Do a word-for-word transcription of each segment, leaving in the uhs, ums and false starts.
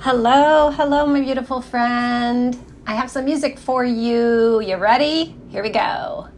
Hello, hello, my beautiful friend. I have some music for you. You ready? Here we go.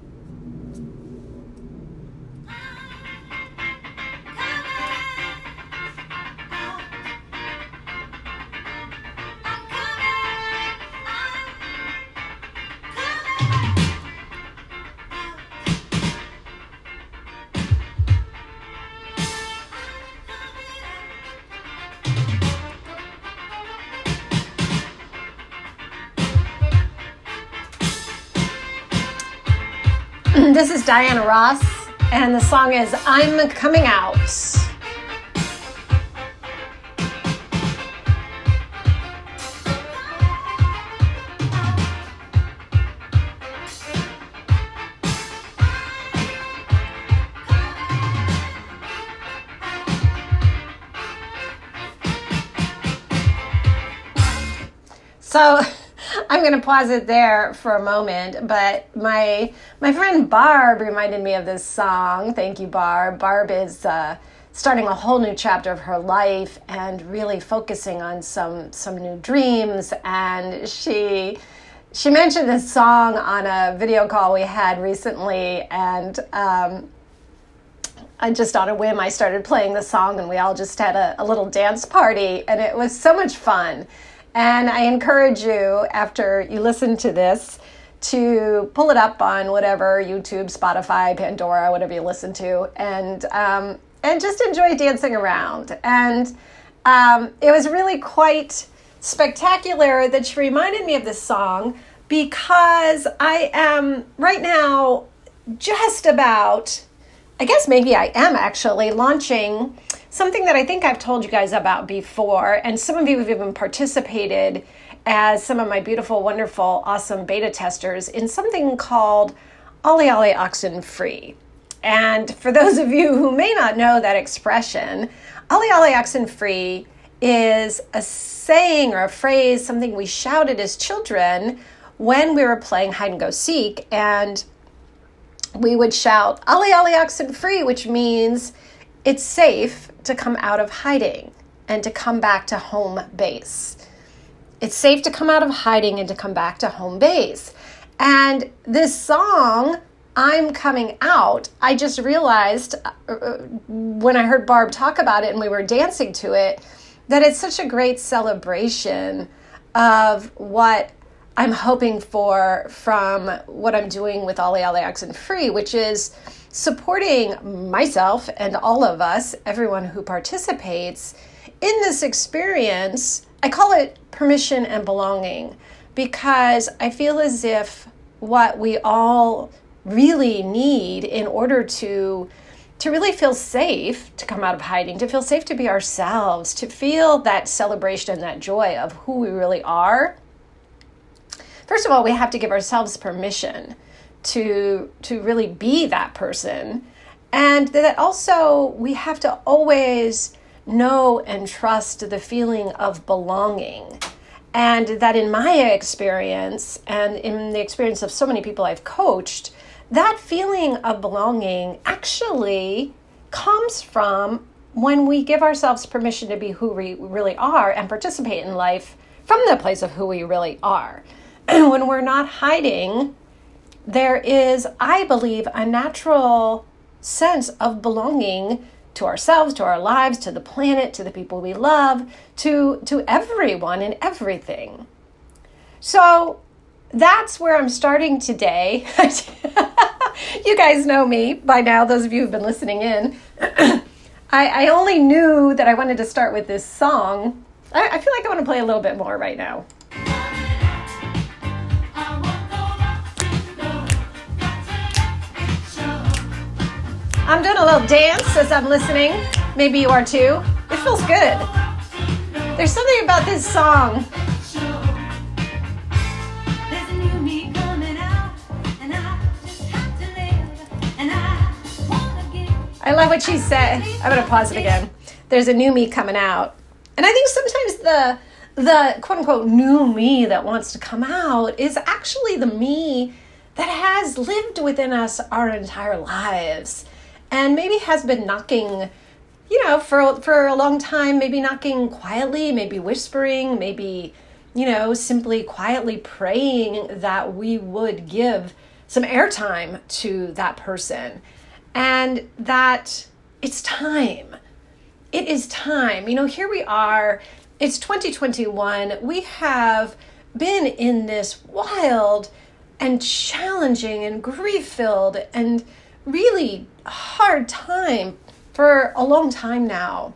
This is Diana Ross, and the song is I'm Coming Out. So I'm going to pause it there for a moment, but my my friend Barb reminded me of this song. Thank you, Barb. Barb is uh, starting a whole new chapter of her life and really focusing on some some new dreams. And she she mentioned this song on a video call we had recently, and um, I just on a whim I started playing the song, and we all just had a, a little dance party, and it was so much fun. And I encourage you, after you listen to this, to pull it up on whatever, YouTube, Spotify, Pandora, whatever you listen to, and um, and just enjoy dancing around. And um, it was really quite spectacular that she reminded me of this song, because I am right now just about, I guess maybe I am actually launching something that I think I've told you guys about before, and some of you have even participated as some of my beautiful, wonderful, awesome beta testers in something called Ollie Ollie Oxen Free. And for those of you who may not know that expression, Ollie Ollie Oxen Free is a saying or a phrase, something we shouted as children when we were playing hide and go seek, and we would shout Ollie Ollie Oxen Free, which means it's safe to come out of hiding and to come back to home base. It's safe to come out of hiding and to come back to home base. And this song, I'm Coming Out, I just realized uh, when I heard Barb talk about it and we were dancing to it, that it's such a great celebration of what I'm hoping for from what I'm doing with Ollie Ollie Oxen Free, which is supporting myself and all of us, everyone who participates in this experience. I call it permission and belonging, because I feel as if what we all really need in order to to really feel safe to come out of hiding, to feel safe to be ourselves, to feel that celebration and that joy of who we really are. First of all, we have to give ourselves permission to to really be that person, and that also we have to always know and trust the feeling of belonging. And that in my experience, and in the experience of so many people I've coached, that feeling of belonging actually comes from when we give ourselves permission to be who we really are and participate in life from the place of who we really are. When we're not hiding, there is, I believe, a natural sense of belonging to ourselves, to our lives, to the planet, to the people we love, to, to everyone and everything. So that's where I'm starting today. You guys know me by now, those of you who've been listening in. I, I only knew that I wanted to start with this song. I, I feel like I want to play a little bit more right now. I'm doing a little dance as I'm listening. Maybe you are too. It feels good. There's something about this song. I love what she said. I'm going to pause it again. There's a new me coming out. And I think sometimes the the quote-unquote new me that wants to come out is actually the me that has lived within us our entire lives, and maybe has been knocking you know, for for a long time, maybe knocking quietly, maybe whispering, maybe, you know, simply quietly praying that we would give some airtime to that person, and that it's time. It is time. You know, here we are. It's twenty twenty-one. We have been in this wild and challenging and grief-filled and really hard time for a long time now.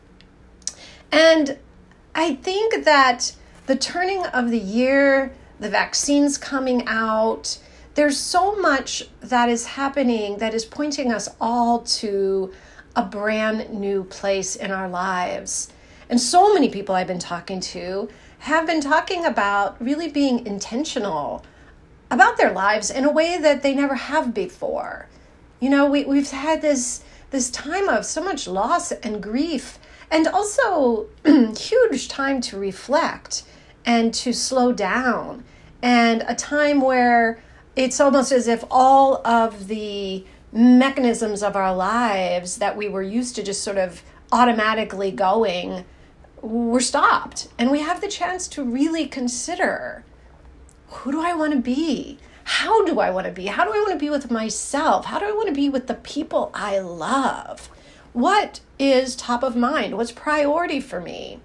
And I think that the turning of the year, the vaccines coming out, there's so much that is happening that is pointing us all to a brand new place in our lives. And so many people I've been talking to have been talking about really being intentional about their lives in a way that they never have before. You know, we, we've had this, this time of so much loss and grief, and also huge time to reflect and to slow down, and a time where it's almost as if all of the mechanisms of our lives that we were used to just sort of automatically going were stopped. And we have the chance to really consider, who do I want to be? How do I want to be? How do I want to be with myself? How do I want to be with the people I love? What is top of mind? What's priority for me?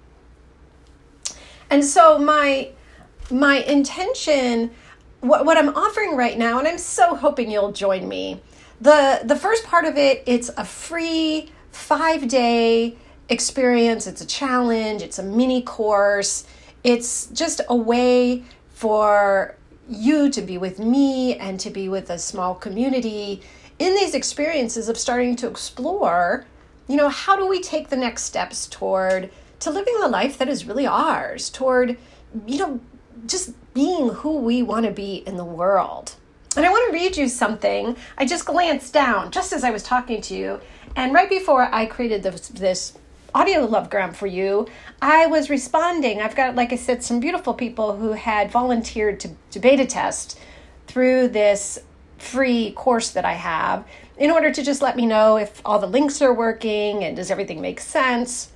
And so my my intention, what, what I'm offering right now, and I'm so hoping you'll join me. The, the first part of it, it's a free five-day experience. It's a challenge. It's a mini course. It's just a way for you to be with me and to be with a small community in these experiences of starting to explore, you know, how do we take the next steps toward to living the life that is really ours, toward, you know, just being who we want to be in the world. And I want to read you something. I just glanced down just as I was talking to you. And right before I created this, this audio lovegram for you, I was responding. I've got, like I said, some beautiful people who had volunteered to, to beta test through this free course that I have in order to just let me know if all the links are working and does everything make sense.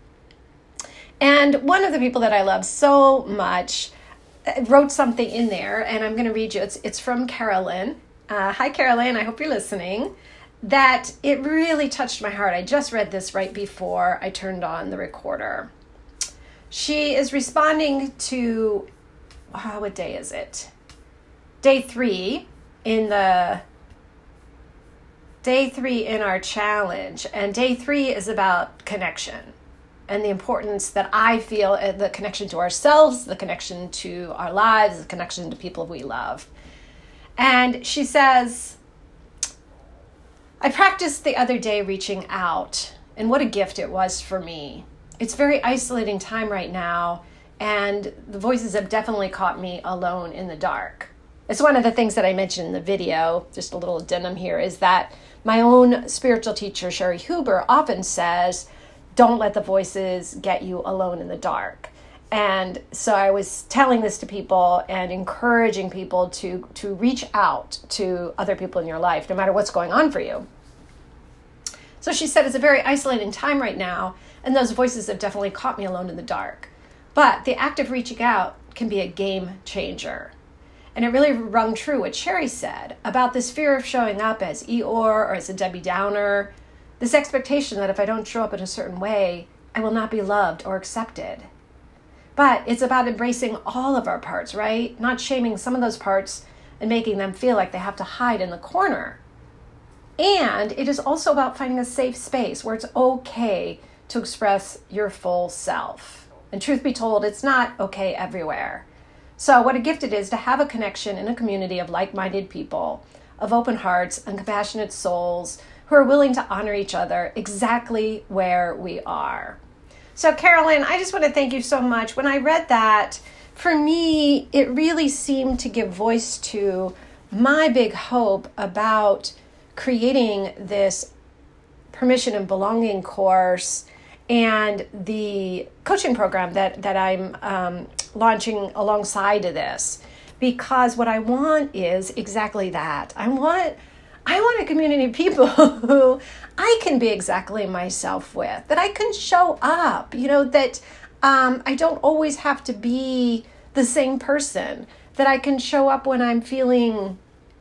And one of the people that I love so much wrote something in there, and I'm going to read you. It's it's from Carolyn. Uh, hi, Carolyn. I hope you're listening. That it really touched my heart. I just read this right before I turned on the recorder. She is responding to, oh, what day is it? Day three in the, day three in our challenge. And day three is about connection. And the importance that I feel, the connection to ourselves, the connection to our lives, the connection to people we love. And she says, I practiced the other day reaching out, and what a gift it was for me. It's a very isolating time right now, and the voices have definitely caught me alone in the dark. It's one of the things that I mentioned in the video, just a little addendum here, is that my own spiritual teacher, Sherry Huber, often says, don't let the voices get you alone in the dark. And so I was telling this to people and encouraging people to, to reach out to other people in your life, no matter what's going on for you. So she said, it's a very isolating time right now, and those voices have definitely caught me alone in the dark. But the act of reaching out can be a game changer. And it really rung true what Sherry said about this fear of showing up as Eeyore or as a Debbie Downer. This expectation that if I don't show up in a certain way, I will not be loved or accepted. But it's about embracing all of our parts, right? Not shaming some of those parts and making them feel like they have to hide in the corner. And it is also about finding a safe space where it's okay to express your full self. And truth be told, it's not okay everywhere. So what a gift it is to have a connection in a community of like-minded people, of open hearts and compassionate souls who are willing to honor each other exactly where we are. So Carolyn, I just want to thank you so much. When I read that, for me, it really seemed to give voice to my big hope about creating this permission and belonging course and the coaching program that, that I'm um, launching alongside of this. Because what I want is exactly that. I want I want a community of people who I can be exactly myself with, that I can show up, you know, that um, I don't always have to be the same person, that I can show up when I'm feeling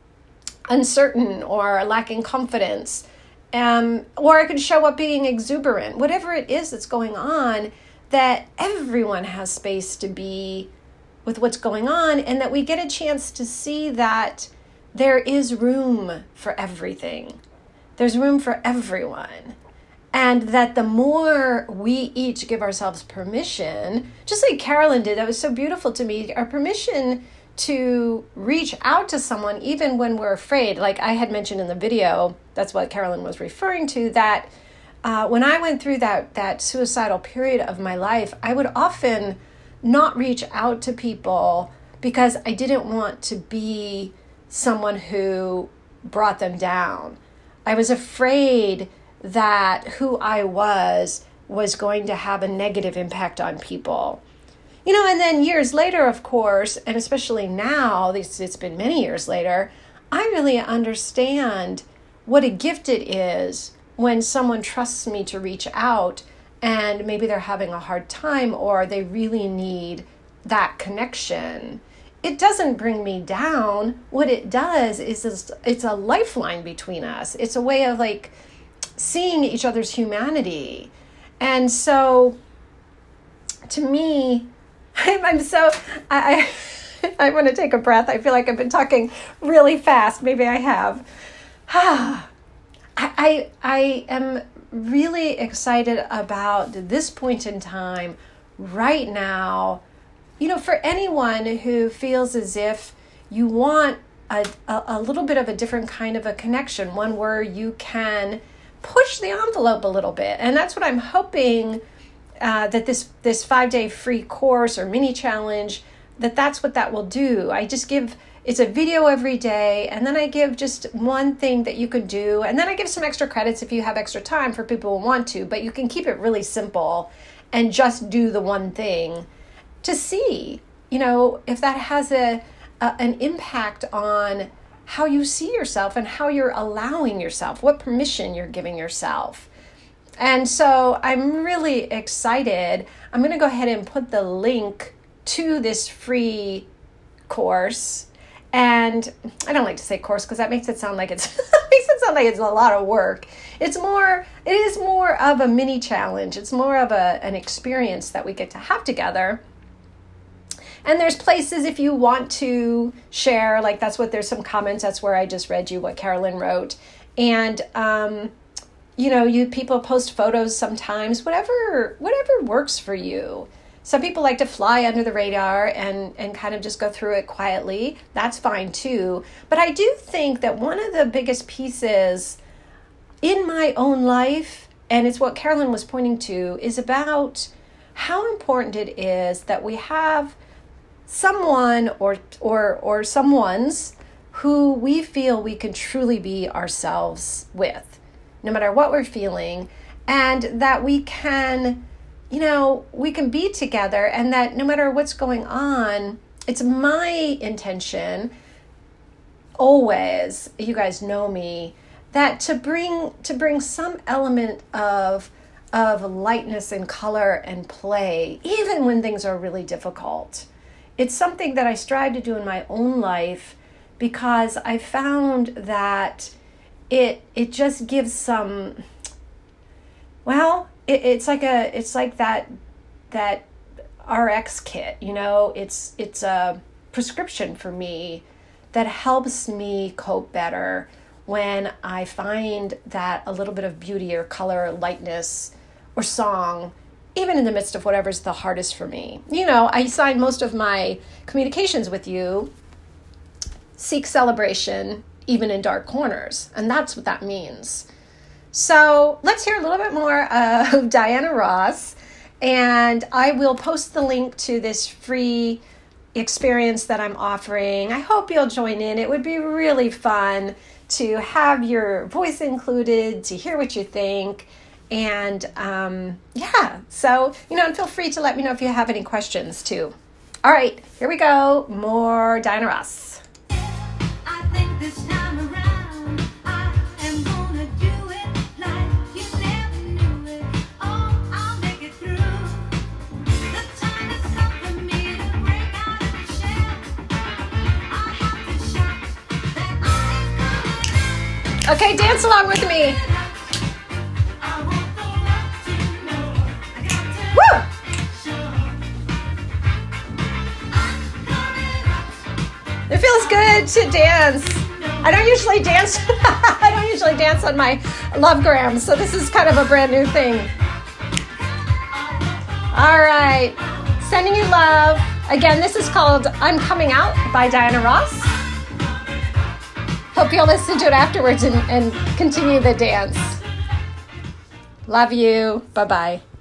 uncertain or lacking confidence, um, or I can show up being exuberant, whatever it is that's going on, that everyone has space to be with what's going on, and that we get a chance to see that there is room for everything. There's room for everyone. And that the more we each give ourselves permission, just like Carolyn did, that was so beautiful to me, our permission to reach out to someone even when we're afraid. Like I had mentioned in the video, that's what Carolyn was referring to, that uh, when I went through that, that suicidal period of my life, I would often not reach out to people because I didn't want to be someone who brought them down. I was afraid that who I was was going to have a negative impact on people. You know, and then years later, of course, and especially now, it's, it's been many years later, I really understand what a gift it is when someone trusts me to reach out and maybe they're having a hard time or they really need that connection. It doesn't bring me down. What it does is it's, it's a lifeline between us. It's a way of like seeing each other's humanity. And so to me, I'm, I'm so, I, I, I want to take a breath. I feel like I've been talking really fast. Maybe I have. I, I, I am really excited about this point in time right now. You know, for anyone who feels as if you want a, a, a little bit of a different kind of a connection, one where you can push the envelope a little bit. And that's what I'm hoping uh, that this, this five-day free course or mini challenge, that that's what that will do. I just give, it's a video every day, and then I give just one thing that you could do, and then I give some extra credits if you have extra time for people who want to, but you can keep it really simple and just do the one thing to see, you know, if that has a, a an impact on how you see yourself and how you're allowing yourself, what permission you're giving yourself. And so I'm really excited. I'm going to go ahead and put the link to this free course. And I don't like to say course because that makes it sound like it's makes it sound like it's a lot of work. It's more, it is more of a mini challenge. It's more of a an experience that we get to have together. And there's places if you want to share, like that's what there's some comments. That's where I just read you what Carolyn wrote. And, um, you know, you people post photos sometimes, whatever, whatever works for you. Some people like to fly under the radar and, and kind of just go through it quietly. That's fine too. But I do think that one of the biggest pieces in my own life, and it's what Carolyn was pointing to, is about how important it is that we have someone or or or someone's who we feel we can truly be ourselves with, no matter what we're feeling, and that we can, you know, we can be together, and that no matter what's going on, it's my intention always, you guys know me, that to bring to bring some element of of lightness and color and play, even when things are really difficult. It's something that I strive to do in my own life because I found that it it just gives some, well, it, it's like a it's like that that R X kit, you know, it's it's a prescription for me that helps me cope better when I find that a little bit of beauty or color, or lightness or song, even in the midst of whatever's the hardest for me. You know, I sign most of my communications with you, seek celebration, even in dark corners. And that's what that means. So let's hear a little bit more of Diana Ross. And I will post the link to this free experience that I'm offering. I hope you'll join in. It would be really fun to have your voice included, to hear what you think. And um, yeah, so, you know, and feel free to let me know if you have any questions too. All right, here we go. More Diana Ross. I think this time around, I Okay, dance along with me. Woo! It feels good to dance. I don't usually dance. I don't usually dance on my Lovegram, so this is kind of a brand new thing. All right, sending you love. Again, this is called I'm Coming Out by Diana Ross. Hope you'll listen to it afterwards and, and continue the dance. Love you. Bye-bye.